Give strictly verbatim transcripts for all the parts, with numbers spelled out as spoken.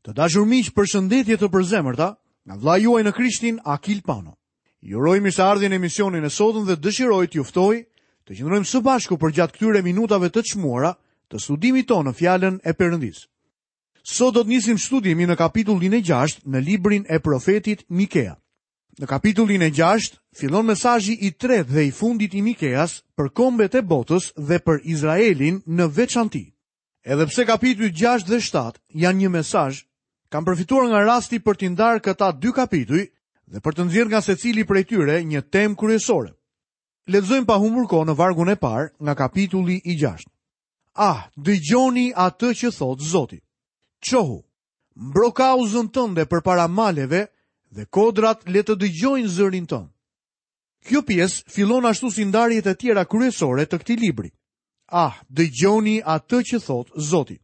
Të dashur miq, përshëndetje të përzemërta nga vlla juaj në Krishtin, Akil Pano. Ju uroj mirëseardhjen në emisionin e sotëm dhe dëshiroj t'ju ftoj të qëndrojmë së bashku për gjatë këtyre minutave të çmuara të studimit tonë në fjalën e Perëndisë. Sot do të nisim studimin në kapitullin e gjashtë në librin e profetit Mikea. Në kapitullin e gjashtë fillon mesazhi i tretë dhe i fundit i Mikeas për kombet e botës dhe për Izraelin në veçanti. Edhe pse kapitujt gjashtë dhe shtatë janë një mesazh, kam përfituar nga rasti për t'i ndarë këta dy kapituj dhe për të nxjerrë nga secili prej tyre një temë kryesore. Lexojmë pa humbur kohë në vargun e parë nga kapitulli i gjashtë. Ah, dëgjoni atë që thot Zoti. Çohu, mbrokauzën tënde përpara maleve dhe kodrat le të dëgjojnë zërin tënd. Kjo pjesë fillon ashtu si ndarjet e tjera kryesore të këtij libri. Ah, dëgjoni atë që thot Zoti.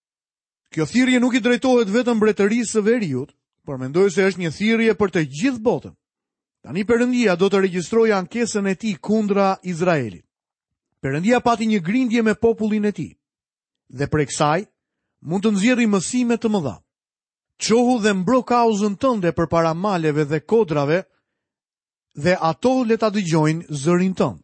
Kjo thirrje nuk i drejtohet vetëm mbretërisë së veriut, por mendoj se është një thirrje për të gjithë botën. Tani Perëndia do të regjistrojë ankesën e tij kundra Izraelit. Perëndia pati një grindje me popullin e tij, dhe prej kësaj mund të nxjerrë mësime të mëdha. Çohu dhe mbro kauzën tënde përpara maleve dhe kodrave, dhe ato le ta dëgjojnë zërin tënd.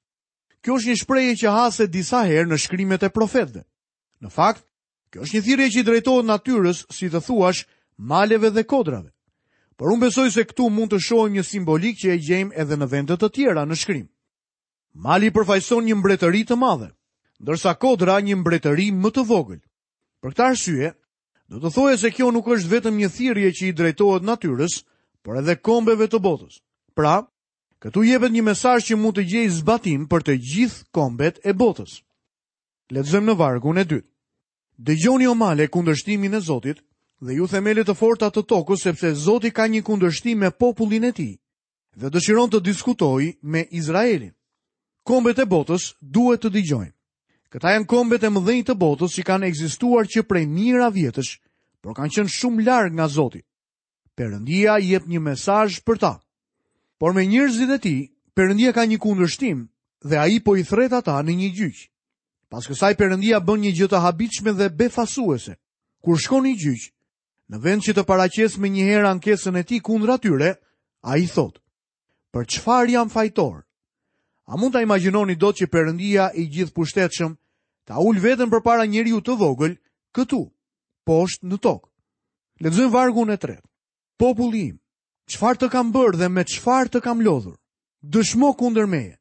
Kjo është një shprehje që haset disa herë në shkrimet e profetëve. Në fakt, kjo është një thirrje që i drejtohet natyrës, si të thuash, maleve dhe kodrave. Por unë besoj se këtu mund të shohim një simbolik që e gjejmë edhe në vende të tjera në shkrim. Mali përfaqëson një mbretëri të madhe, ndërsa kodra një mbretëri më të vogël. Për këtë arsye, do të thoje se kjo nuk është vetëm një thirrje që i drejtohet natyrës, por edhe kombeve të botës. Pra, këtu jepet një mesazh që mund të gjejë zbatim për të gjithë kombet e botës. Lexojmë në vargun e dytë. Dëgjoni o male kundërshtimin e Zotit dhe ju themele të forta të tokës, sepse Zoti ka një kundërshtim me popullin e tij dhe dëshiron të diskutojë me Izraelin. Kombet e botës duhet të dëgjojnë. Këta janë kombet e mëdhenj të botës që kanë ekzistuar që prej mijëra vjetësh, por kanë qenë shumë larg nga Zoti. Perëndia jep një mesazh për ta. Por me njerëzit e tij, Perëndia ka një kundërshtim dhe ai po i thret ata në një gjyq. Pas kësaj Perëndia bën një gjë të habitshme dhe befasuese. Kur shkon në gjyq, në vend që të paraqes me një herë ankesën e tij kundër atyre, ai thot: "Për çfarë jam fajtor?" A mund ta imagjinoni dot që Perëndia i gjithëpushtetshëm ta ul veten përpara njeriu të vogël këtu, poshtë në tokë? Lexojmë vargun e tretë. Populli im, çfarë të kam bërë dhe me çfarë të kam lodhur? Dëshmo kundër meje.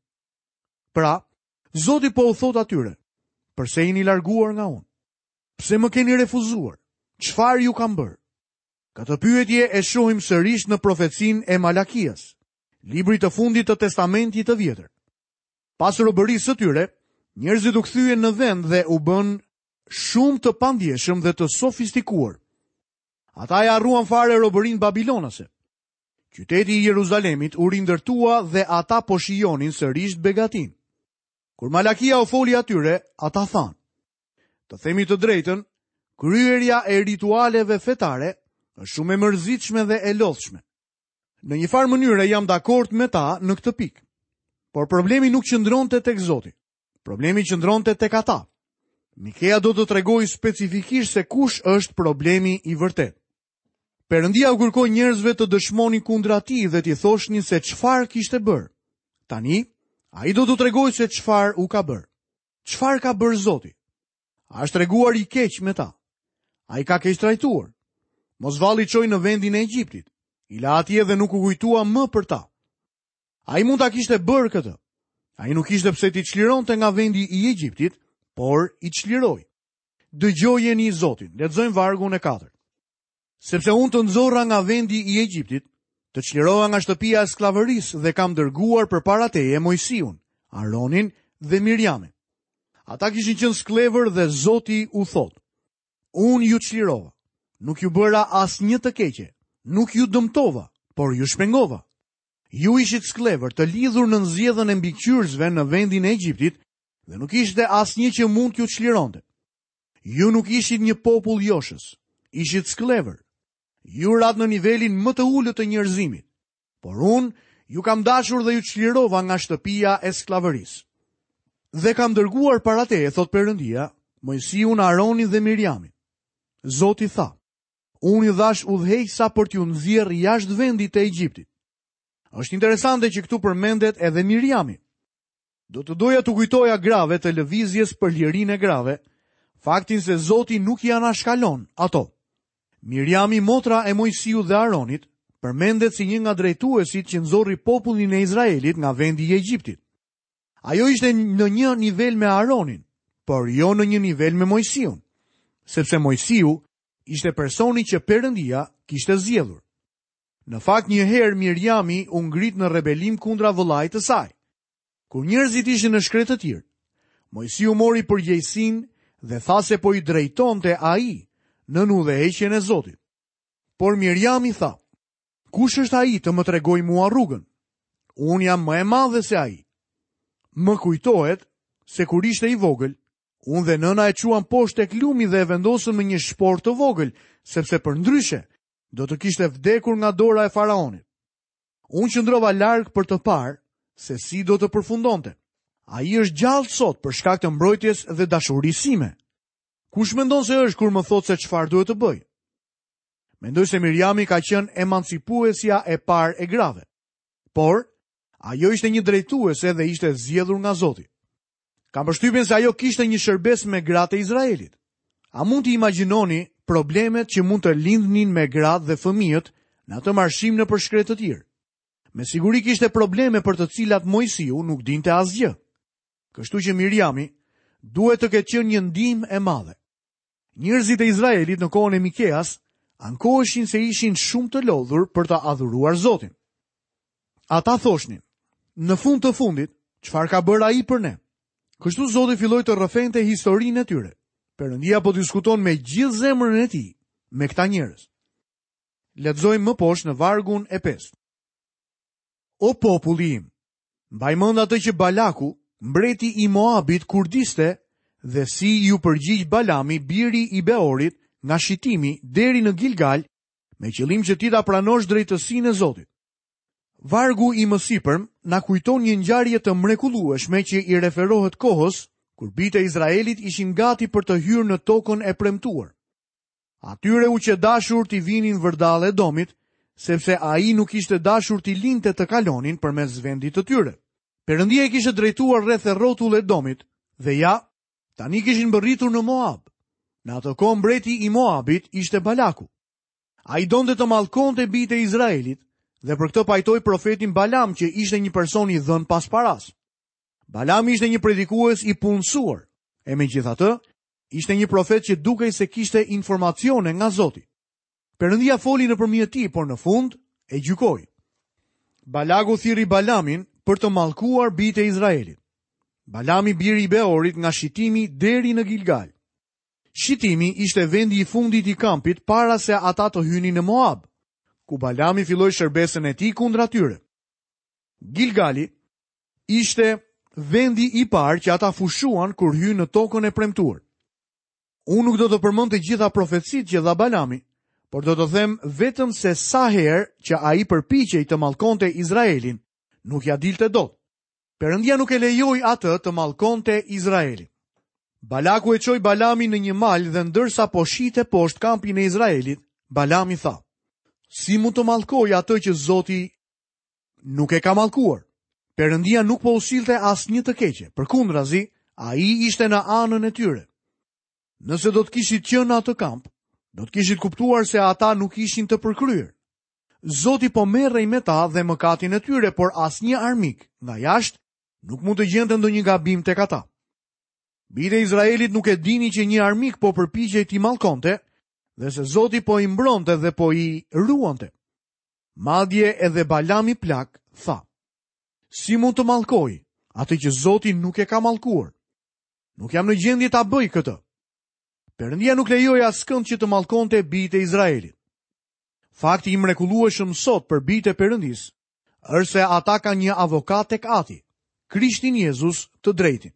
Pra, Zoti po u thot atyre: "Përse jeni larguar nga unë? Pse më keni refuzuar? Çfarë ju kam bërë?" Këtë pyetje e shohim sërish në profecinë e Malakias, libri të fundit të Testamentit të Vjetër. Pas robërisë së tyre, njerëzit u kthyen në vend dhe u bën shumë të pandjeshëm dhe të sofistikuar. Ata e harruan fare robërinë babilonase. Qyteti i Jeruzalemit u rindërtua dhe ata po shijonin sërish begatin. Kur Malakia u foli atyre, ata thanë: "Të themi të drejtën, kryerja e ritualeve fetare është shumë e mërzitshme dhe e lodhshme." Në një farë mënyre jam dakord me ta në këtë pikë. Por problemi nuk qëndronte tek Zoti. Problemi qëndronte tek ata. Mikea do të tregojë specifikisht se kush është problemi i vërtet. Perëndia u kërkoi njerëzve të dëshmonin kundër atij dhe t'i thoshnin se çfarë kishte bërë. Tani, ai do të tregojë se çfarë u ka bërë. Çfarë ka bërë Zoti? A është treguar i keq me ta? Ai ka keq trajtuar. Mos valli çoi në vendin e Egjiptit. I la atje dhe nuk u kujtua më për ta. Ai mund ta kishte bërë këtë. Ai nuk kishte pse t'i çlironte nga vendi i Egjiptit, por i çliroi. Dëgjojeni Zotin. Lexojmë vargun e katërt. Sepse unë të nxorra nga vendi i Egjiptit, të çlirova nga shtëpia e skllavërisë dhe kam dërguar përpara teje Mojsiun, Aronin dhe Mirjamin. Ata kishin qenë sklever dhe Zoti u thot: "Unë ju çlirova, nuk ju bëra asnjë të keqe, nuk ju dëmtova, por ju shpengova. Ju ishit sklever të lidhur në nxjedhën e mbikëqyrësve në vendin e Egjiptit dhe nuk ishte asnjë që mund t'ju çlironte. Ju nuk ishit një popull joshës, ishit sklever. Ju rat në nivelin më të ulët të njerëzimit, por unë ju kam dashur dhe ju çlirova nga shtëpia e skllavërisë. Dhe kam dërguar para teje, thot Perëndia, Mojsiun, Aronin dhe Mirjamin." Zoti tha: unë i dhash udhëheqësa për t'ju nxjerrë jashtë vendit të Egjiptit. Është interesante që këtu përmendet edhe Miriami. Do të doja të kujtoja grave të lëvizjes për lirinë e grave, faktin se Zoti nuk i anashkalon ato. Miriami, motra e Mojsiu dhe Aronit, përmendet si një nga drejtuesit që nxorri popullin e Izraelit nga vendi i Egjiptit. Ajo ishte në një nivel me Aronin, por jo në një nivel me Mojsiun, sepse Mojsiu ishte personi që Perëndia kishte zgjedhur. Në fakt, një herë Miriami u ngrit në rebelim kundra vëllait të saj. Kur njerëzit ishin në shkretë të tir, Mojsiu mori përgjegjësinë dhe tha se po i drejtonte ai në udhëheqjen e Zotit. Por Miriami tha: "Kush është ai të më tregoj mua rrugën? Unë jam më e madhe se ai." Më kujtohet se kur ishte i vogël, unë dhe nëna e quan poshtë tek lumi dhe e vendosën me një shport të vogël, sepse për ndryshe do të kishte vdekur nga dora e faraonit. Unë qëndrova larg për të parë se si do të përfundonte. Ai është gjallë sot për shkak të mbrojtjes dhe dashurisë sime. Kush mendon se është kur më thot se çfarë duhet të bëj? Mendoj se Miriami ka qenë emancipuesja e parë e grave. Por ajo ishte një drejtuese dhe ishte zgjedhur nga Zoti. Kam përshtypjen se ajo kishte një shërbes me gratë e Izraelit. A mund të imagjinoni problemet që mund të lindnin me gratë dhe fëmijët në atë marshim në përshkretë të tjerë? Me siguri kishte probleme për të cilat Mojsiu nuk dinte asgjë. Kështu që Miriami duhet të ketë qenë një ndihmë e madhe. Njerëzit e Izraelit në kohën e Mikeas ankoheshin se ishin shumë të lodhur për të adhuruar Zotin. Ata thoshnin: "Në fund të fundit, çfarë ka bërë ai për ne?" Kështu Zoti filloi të rrëfente historinë e tyre. Perëndia po diskuton me gjithë zemrën e tij me këta njerëz. Lexojmë më poshtë në vargun e pesë. "O populli im, mbaj mend atë që Balaku, mbreti i Moabit, kurdiste dhe si ju përgjigj Balami, biri i Beorit, nga shitimi deri në Gilgal, me qëllim që ti ta pranosh drejtësinë e Zotit." Vargu i mësipërm na kujton një ngjarje të mrekullueshme që i referohet kohës kur bijtë e Izraelit ishin gati për të hyrë në tokën e premtuar. Atyre u që dashur t'i vinin vërdallë Edomit, sepse ai nuk ishte dashur t'i linte të kalonin përmes vendit të tyre. Perëndia i kishte drejtuar rreth e rrotull Edomit, dhe ja, tani kishin mbërritur në Moab. Në atë kohë mbreti i Moabit ishte Balaku. Ai donte të mallkonte bijtë e Izraelit dhe për këtë pajtoi profetin Balam, që ishte një person i dhënë pas paras. Balam ishte një predikues i punësuar, e megjithatë, ishte një profet që dukej se kishte informacione nga Zoti. Perëndia foli nëpërmjet tij, por në fund e gjykoi. Balaku thirri Balamin për të mallkuar bijtë e Izraelit. Balami, biri i Beorit, nga shitimi deri në Gilgal. Shitimi ishte vendi i fundit i kampit para se ata të hynin në Moab, ku Balami filloi shërbesën e tij kundra tyre. Gilgali ishte vendi i parë që ata fushuan kur hyn në tokën e premtuar. Unë nuk do të përmend të gjitha profecitë që dha Balami, por do të them vetëm se sa herë që ai përpiqej të mallkonte Izraelin, nuk ja dilte dot. Perëndia nuk e lejoi atë të mallkonte Izraelin. Balaku e çoi Balamin në një mal dhe ndërsa po shite poshtë kampin e Izraelit, Balami tha: "Si mund të mallkoj atë që Zoti nuk e ka mallkuar?" Perëndia nuk po u sillte asnjë të keqe, përkundrazi, ai ishte në anën e tyre. Nëse do të kishit qenë në atë kamp, do të kishit kuptuar se ata nuk ishin të përkryer. Zoti po merrej me ta dhe mëkatin e tyre, por asnjë armik nga jashtë nuk mund të gjente ndonjë gabim tek ata. Bijtë e Izraelit nuk e dini që një armik po përpiqej t'i mallkonte dhe se Zoti po i mbronte dhe po i ruante. Madje edhe Balami plak tha: "Si mund të mallkoj atë që Zoti nuk e ka mallkuar? Nuk jam në gjendje ta bëj këtë." Perëndia nuk lejoi askënd që të mallkonte bijtë e Izraelit. Fakti i mrekullueshëm sot për bijtë e Perëndis është se ata kanë një avokat tek Ati, Krishtin Jezus të drejtin.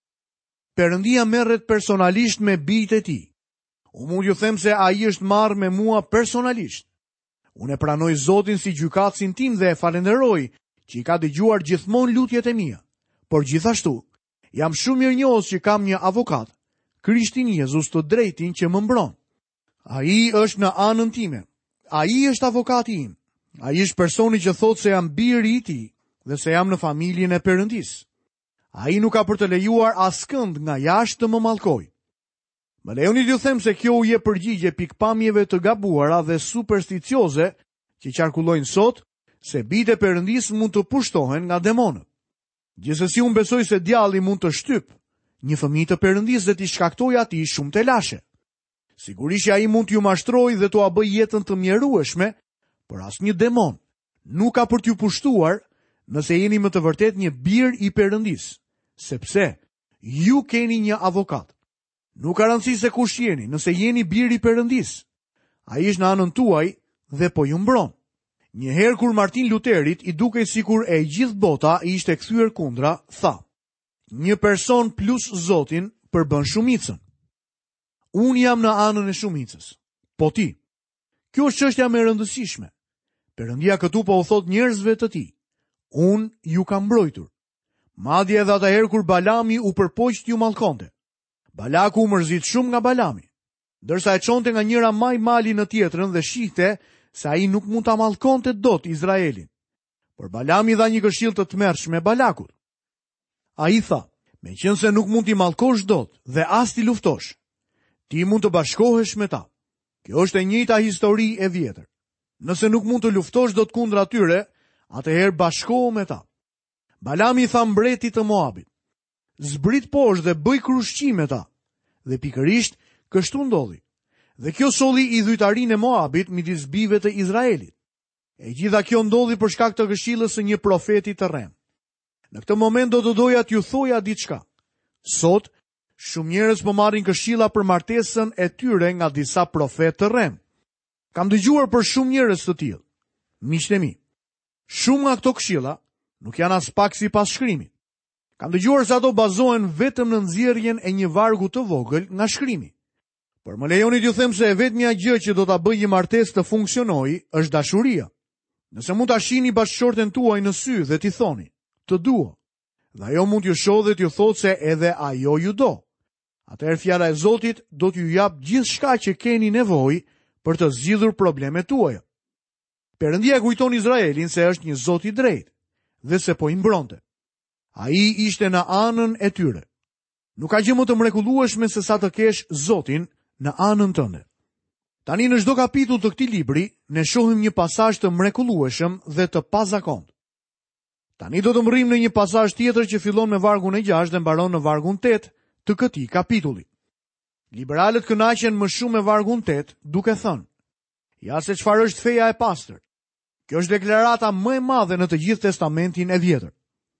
Perëndia merret personalisht me bijtë e tij. Unë mund ju them se ai është marrë me mua personalisht. Unë e pranoj Zotin si gjykatësin tim dhe e falenderoj që i ka dëgjuar gjithmonë lutjet e mia. Por gjithashtu, jam shumë mirënjohës që kam një avokat, Krishtin Jezus të drejtin, që më mbron. A i është në anën time. A i është avokati im. A i është personi që thot se jam biri i tij dhe se jam në familjen e Perëndis. A i nuk ka për të lejuar askënd nga jashtë të më mallkoj. Më lejoni t'ju them se kjo u jep përgjigje pikpamjeve të gabuara dhe supersticioze që qarkullojnë sot se bitë e Perëndis mund të pushtohen nga demonët. Gjithsesi unë besoj se djalli mund të shtyp një fëmijë të Perëndis dhe t'i shkaktojë atij shumë të lashe. Sigurisht ai mund t'ju mashtrojë dhe t'ua bëjë jetën të mjerueshme, por asnjë demon nuk ka për t'ju pushtuar nëse jeni më të vërtet një bir i Perëndis, sepse ju keni një avokat. Nuk ka rëndësi se kush jeni, nëse jeni bir i Perëndis, ai është në anën tuaj dhe po ju mbron. Një herë kur Martin Luterit i dukej sikur e gjithë bota i ishte kthyer kundra, tha: një person plus Zotin përbën shumicën. Unë jam në anën e shumicës, po ti. Kjo është çështja më e rëndësishme. Perëndia këtu po u thot njerëzve të tij: unë ju kam mbrojtur. Madje edhe atëherë kur Balami u përpoq t'ju mallkonte. Balaku u mërzit shumë nga Balami, ndërsa e çonte nga njëra maj mali në tjetrën dhe shihte se ai nuk mund ta mallkonte dot Izraelin. Por Balami dha një këshill të tmerrshme Balakut. Ai tha: meqense nuk mund t'i mallkosh dot dhe as t'i luftosh, ti mund të bashkohesh me ta. Kjo është e njëjta histori e vjetër. Nëse nuk mund të luftosh dot kundra tyre, atëherë bashkohu me ta. Balami tha mbretit të Moabit: zbrit poshtë dhe bëj krushqim me ta. Dhe pikërisht kështu ndodhi. Dhe kjo solli idhujtarinë e Moabit midis bijve të Izraelit. E gjitha kjo ndodhi për shkak të këshillës së një profeti të rrem. Në këtë moment do të doja t'ju thoja diçka. Sot shumë njerëz po marrin këshilla për martesën e tyre nga disa profetë të rrem. Kam dëgjuar për shumë njerëz të tillë. Miqtë e mi, shumë nga këto këshilla nuk janë as pak sipas shkrimit. Kam dëgjuar se ato bazohen vetëm në nxjerrjen e një vargu të vogël nga shkrimi. Por më lejoni t'ju them se e vetmja gjë që do ta bëjë një martesë të funksionojë është dashuria. Nëse mund ta shihni bashkëshorten tuaj në sy dhe t'i thoni: të dua, dhe ajo mund t'ju shohë dhe t'ju thotë se edhe ajo ju do, atëherë fjala e Zotit do t'ju jap gjithçka që keni nevojë për të zgjidhur problemet tuaja. Perëndia kujton Izraelin se është një Zot i drejtë dhe se po i mbronte. Ai ishte në anën e tyre. Nuk ka gjë më të mrekullueshme se sa të kesh Zotin në anën tënde. Tani në çdo kapitull të këtij libri ne shohim një pasazh të mrekullueshëm dhe të pazakont. Tani do të mrrim në një pasazh tjetër që fillon me vargun e gjashtë dhe mbaron në vargun tetë të këtij kapitulli. Liberalët kënaqen më shumë me vargun tetë, duke thënë: ja se çfarë është feja e pastër. Kjo është deklarata më e madhe në të gjithë testamentin e vjetër.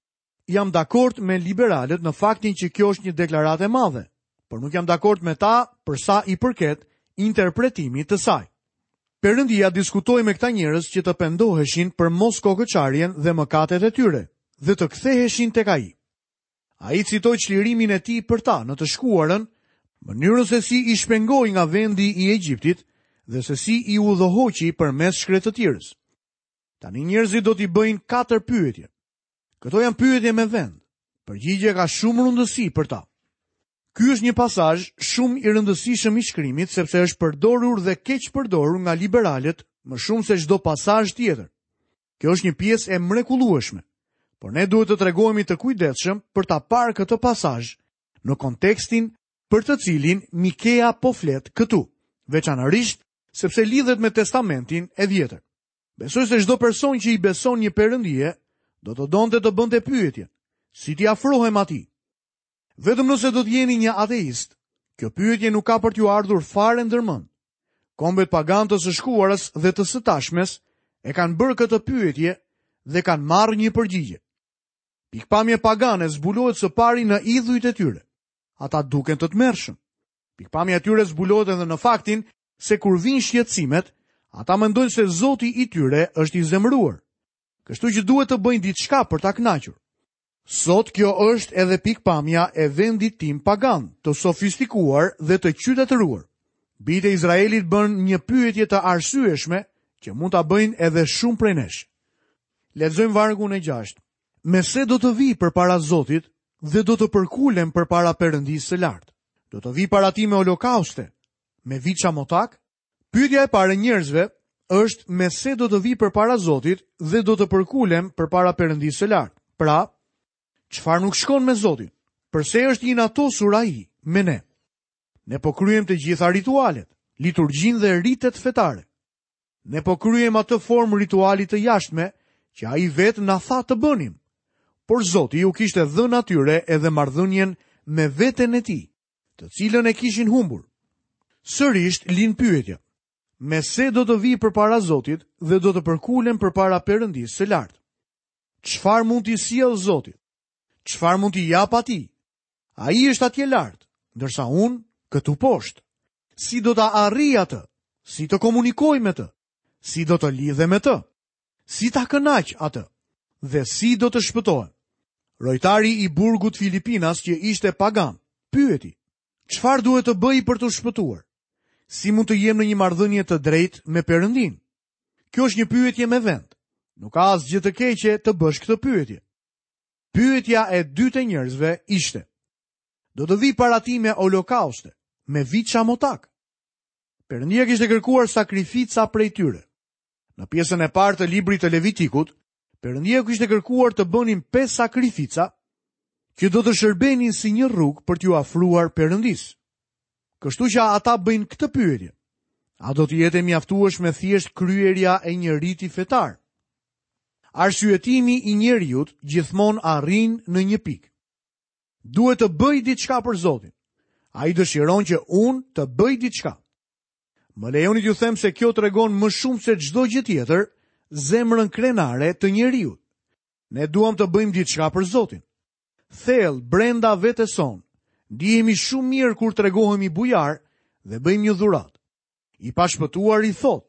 Jam dakord me liberalët në faktin që kjo është një deklaratë e madhe, por nuk jam dakord me ta për sa i përket interpretimit të saj. Perëndia diskutoi me këta njerëz që të pendoheshin për mos kokëçarjen dhe mëkatet e tyre dhe të ktheheshin tek ai. Ai citoi çlirimin e tij për ta në të shkuarën, mënyrën se si i shpengoi nga vendi i Egjiptit dhe se si i udhëhoqi përmes shkretëtirës. Tani njerëzit do t'i bëjnë katër pyetje. Këto janë pyetje me vend. Përgjigjja ka shumë rëndësi për ta. Ky është një pasazh shumë i rëndësishëm i shkrimit sepse është përdorur dhe keq përdorur nga liberalët më shumë se çdo pasazh tjetër. Kjo është një pjesë e mrekullueshme, por ne duhet të tregojmë të kujdesshëm për ta parë këtë pasazh në kontekstin për të cilin Mikea po flet këtu, veçanërisht sepse lidhet me Testamentin e Vjetër. Besoj se çdo person që i beson një Perëndie do të donte të bënte pyetjen: si t'i afrohem atij? Vetëm nëse do të jeni një ateist, kjo pyetje nuk ka për t'ju ardhur fare ndërmend. Kombet pagan të së shkuarës dhe të së tashmes e kanë bërë këtë pyetje dhe kanë marrë një përgjigje. Pikpamje pagane zbulohet së pari në idhujt e tyre. Ata duken të tmerrshëm. Pikpamja e tyre zbulohet edhe në faktin se kur vinë shqetësimet, ata mendojnë se Zoti i tyre është i zemëruar. Kështu që duhet të bëjnë diçka për ta kënaqur. Sot kjo është edhe pikpamja e vendit tim pagan, të sofistikuar dhe të qytetëruar. Bijtë e Izraelit bën një pyetje të arsyeshme që mund ta bëjnë edhe shumë prej nesh. Lexojmë vargun e gjashtë. Mese do të vi përpara Zotit dhe do të përkulem përpara Perëndisë së lartë. Do të vi para ti me holokauste, me viça motak Pyetja e parë e njerëzve është me se do të vi përpara Zotit dhe do të përkulem përpara Perëndisë së lartë. Pra, çfarë nuk shkon me Zotin? Përse është inatosur ai me ne? Ne po kryem të gjitha ritualet, liturgjinë dhe ritet fetare. Ne po kryem atë formë rituali të jashtme që ai vetë na tha të bënim. Por Zoti ju kishte dhënë atyre edhe marrëdhënien me veten e tij, të cilën e kishin humbur. Sërish lind pyetja: me se do të vi përpara Zotit dhe do të përkulen përpara Perëndisë së lartë? Çfarë mund t'i sjellë Zoti? Çfarë mund t'i jap atij? Ai është atje lart, ndërsa unë këtu poshtë. Si do ta arrij atë? Si të komunikoj me të? Si do të lidhe me të? Si ta kënaq atë? Dhe si do të shpëtohem? Rojtari i burgut Filipinas që ishte pagan pyeti: çfarë duhet të bëj për të shpëtuar? Si mund të jem në një marrëdhënie të drejtë me Perëndin? Kjo është një pyetje me vend. Nuk ka asgjë të keqe të bësh këtë pyetje. Pyetja e dytë e njerëzve ishte: do të vi para ti me holokauste, me vit shamotak? Perëndia kishte kërkuar sakrifica prej tyre. Në pjesën e parë të librit të Levitikut, Perëndia kishte kërkuar të bënin pesë sakrifica që do të shërbenin si një rrugë për t'ju afruar Perëndisë. Kështu që ata bëjnë këtë pyetje: a do të jetë e mjaftueshme thjesht kryerja e një riti fetar? Arsyetimi i njeriut gjithmonë arrin në një pikë. Duhet të bëj diçka për Zotin. Ai dëshiron që unë të bëj diçka. Më lejoni t'ju them se kjo tregon më shumë se çdo gjë tjetër zemrën krenare të njeriut. Ne duam të bëjmë diçka për Zotin. Thellë brenda vetes son, ndihemi shumë mirë kur tregohemi bujar dhe bëjmë një dhuratë. I pashpëtuar i thot: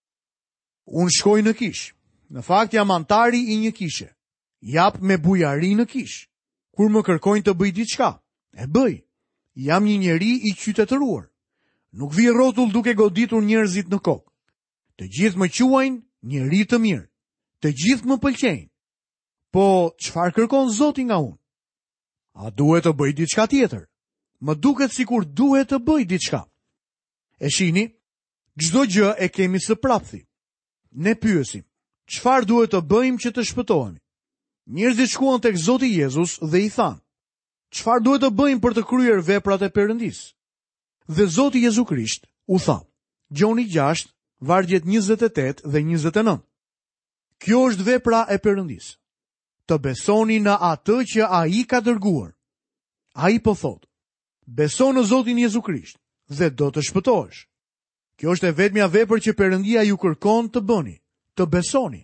unë shkoj në kish. Në fakt jam antari i një kishe. Jap me bujari në kish. Kur më kërkojnë të bëj diçka, e bëj. Jam një njeri i qytetëruar. Nuk vi rrotull duke goditur njerëzit në kokë. Të gjithë më quajnë njeri të mirë. Të gjithë më pëlqejnë. Po, çfarë kërkon Zoti nga unë? A duhet të bëj diçka tjetër? Më duket sikur duhet të bëj diçka. E shihni, çdo gjë e kemi së prapthi. Ne pyesim: çfarë duhet të bëjmë që të shpëtohemi? Njerëzit shkuan tek Zoti Jezus dhe i thanë: çfarë duhet të bëjmë për të kryer veprat e Perëndisë? Dhe Zoti Jezu Krisht u tha, Gjoni gjashtë, vargjet njëzet e tetë dhe njëzet e nëntë. Kjo është vepra e Perëndisë. Të besoni në atë që ai ka dërguar. Ai po thotë: beso në Zotin Jezu Krisht dhe do të shpëtohesh. Kjo është e vetmja vepër që Perëndia ju kërkon të bëni, të besoni.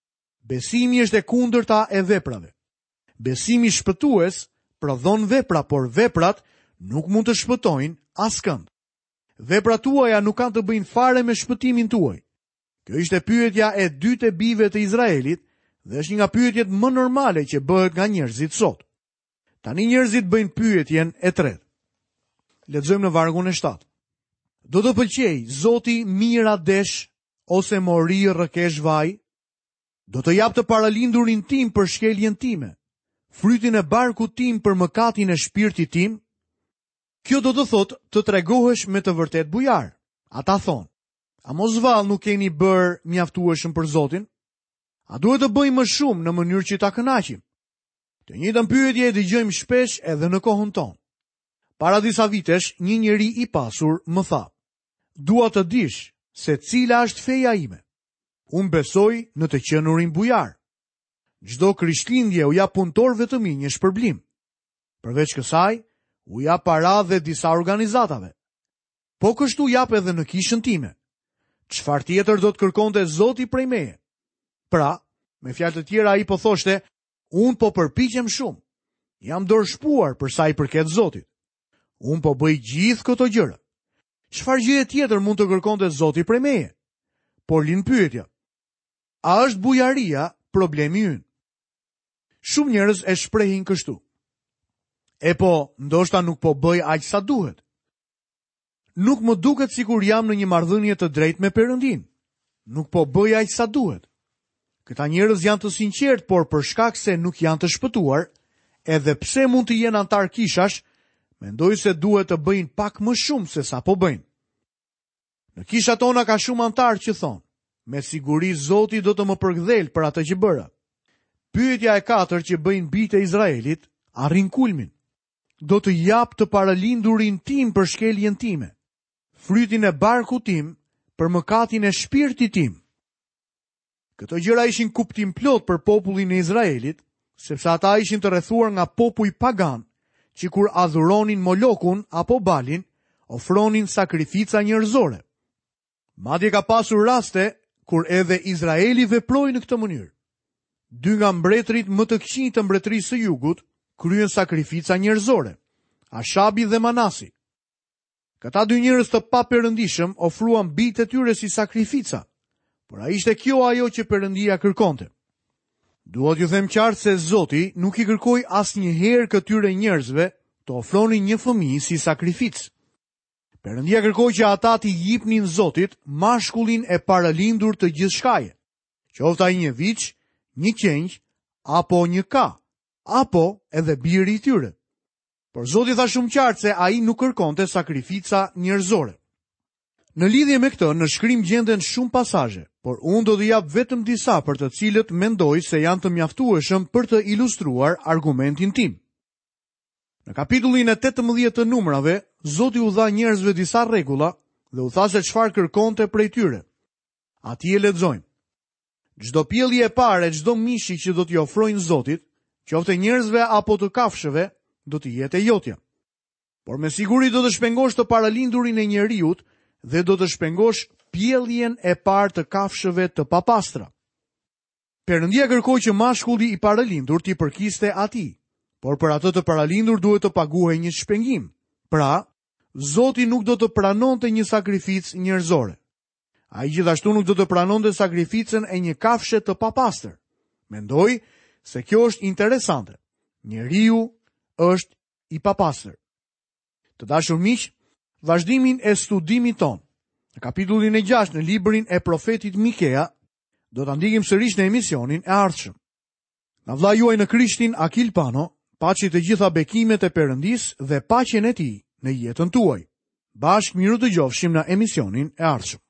Besimi është e kundërta e veprave. Besimi shpëtues prodhon vepra, por veprat nuk mund të shpëtojnë askënd. Veprat tuaja nuk kanë të bëjnë fare me shpëtimin tuaj. Kjo ishte pyetja e dytë e bijve të Izraelit dhe është një nga pyetjet më normale që bëhet nga njerëzit sot. Tani njerëzit bëjnë pyetjen e tretë. Lexojmë në vargun e shtatë. Do të pëlqej Zoti mira desh ose mori rrëkesh vaj? Do të jap të paralindurin tim për shkeljen time, frytin e barkut tim për mëkatin e shpirtit tim? Kjo do të thotë të tregohesh me të vërtet bujar. Ata thonë: a mos vallë nuk keni bërë mjaftueshëm për Zotin? A duhet të bëjmë më shumë në mënyrë që ta kënaqim? Të njëjtën pyetje e dëgjojmë shpesh edhe në kohën tonë. Para disa vitesh, një njeri i pasur më tha: dua të dish se cila është feja ime. Unë besoj në të qenurin bujar. Çdo krishtlindje u jap punëtorëve të mi një shpërblim. Përveç kësaj, u jap para dhe disa organizatave. Po kështu jap edhe në kishën time. Çfarë tjetër do të kërkonte Zoti prej meje? Pra, me fjalë të tjera ai po thoshte: unë po përpiqem shumë. Jam dorëshpuar për sa i përket Zotit. Unë po bëj gjithë këto gjëra. Çfarë gjëje tjetër mund të kërkonte Zoti prej meje? Por lind pyetja: a është bujaria problemi ynë? Shumë njerëz e shprehin kështu: e po, ndoshta nuk po bëj aq sa duhet. Nuk më duket sikur jam në një marrëdhënie të drejtë me Perëndin. Nuk po bëj aq sa duhet. Këta njerëz janë të sinqertë, por për shkak se nuk janë të shpëtuar, edhe pse mund të jenë antar kishash, mendoj se duhet të bëjnë pak më shumë se sa po bëjnë. Në kisha tona ka shumë antarë që thonë, me siguri Zoti do të më përgdhel për atë që bëra. Pyetja e katër që bëjnë bijtë e Izraelit arrin kulmin. Do të jap të paralindurin tim për shkeljen time, frytin e barkut tim për mëkatin e shpirtit tim. Këto gjëra ishin kuptim plot për popullin e Izraelit, sepse ata ishin të rrethuar nga popull pagan, që kur adhuronin Molokun apo Balin, ofronin sakrifica njerëzore. Madje ka pasur raste kur edhe Izraeli veproi në këtë mënyrë. Dy nga mbretërit më të këqij të mbretërisë së Jugut kryen sakrifica njerëzore, Ashabi dhe Manasi. Këta dy njerëz të paperëndishëm ofruan bijtë e tyre si sakrifica, por a ishte kjo ajo që Perëndia kërkonte? Dua t'ju them qartë se Zoti nuk i kërkoi asnjëherë këtyre njerëzve të ofronin një fëmijë si sakrificë. Perëndia kërkoi që ata t'i jipnin Zotit mashkullin e paralindur të gjithçkaje, qoftë ai një viç, një qenj apo një ka, apo edhe biri i tyre. Por Zoti tha shumë qartë se ai nuk kërkonte sakrifica njerëzore. Në lidhje me këtë, në shkrim gjenden shumë pasazhe, por unë do të jap vetëm disa për të cilët mendoj se janë të mjaftueshëm për të ilustruar argumentin tim. Në kapitullin e tetëmbëdhjetë të numrave, Zoti u dha njerëzve disa rregulla dhe u tha se çfarë kërkonte prej tyre. Atje lexojmë: çdo pjellje e parë e çdo mishi që do t'i ofrojnë Zotit, qoftë njerëzve apo të kafshëve, do të jetë e jotja. Por me siguri do të shpengosh të paralindurin e njeriut dhe do të shpengosh pjelljen e parë të kafshëve të papastra. Perëndia kërkoi që mashkulli i paralindur t'i përkiste atij, por për atë të paralindur duhet të paguhej një shpengim. Pra, Zoti nuk do të pranonte një sakrificë njerëzore. Ai gjithashtu nuk do të pranonte sakrificën e një kafshe të papastër. Mendoj se kjo është interesante. Njeriu është i papastër. Të dashur miq, vazhdimin e studimit ton në kapitullin e gjashtë në librin e profetit Mikea do ta ndiqim sërish në emisionin e ardhshëm. Nga vlla juaj në Krishtin, Akil Pano, paçi të gjitha bekimet e Perëndisë dhe paqen e tij në jetën tuaj. Bashkë miru të gjofshim në emisionin e ardhshëm.